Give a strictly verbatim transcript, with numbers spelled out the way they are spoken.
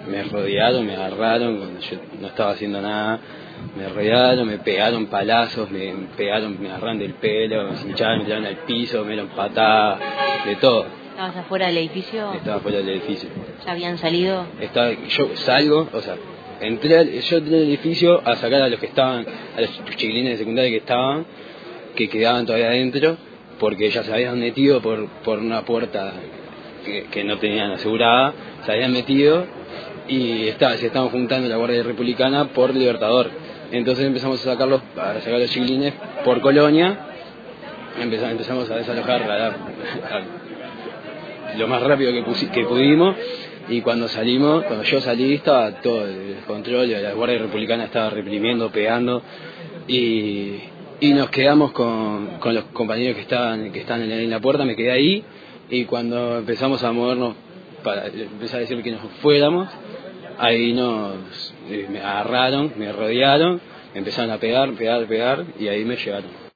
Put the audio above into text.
me rodearon, me agarraron cuando yo no estaba haciendo nada, me rodearon, me pegaron palazos, me pegaron, me agarraron del pelo, me hincharon, me tiraron al piso, me dieron patadas, de todo. ¿Estabas afuera del edificio? Estaba fuera del edificio. ¿Ya habían salido? Estaba, yo salgo, o sea, entré, al- yo entré al edificio a sacar a los que estaban, a los chiquilines de secundaria que estaban, que quedaban todavía adentro, porque ya se habían metido por, por una puerta que, que no tenían asegurada, se habían metido y estaba, se estaban juntando la Guardia Republicana por Libertador. Entonces empezamos a sacarlos, a sacar a los chiquilines por Colonia, empezamos, empezamos a desalojar a la- a- lo más rápido que, pusi- que pudimos, y cuando salimos, cuando yo salí estaba todo el descontrol, la Guardia Republicana estaba reprimiendo, pegando, y, y nos quedamos con, con los compañeros que estaban que están en la, en la puerta, me quedé ahí, y cuando empezamos a movernos para empezar a decir que nos fuéramos, ahí nos eh, me agarraron, me rodearon, me empezaron a pegar, pegar, pegar, y ahí me llevaron.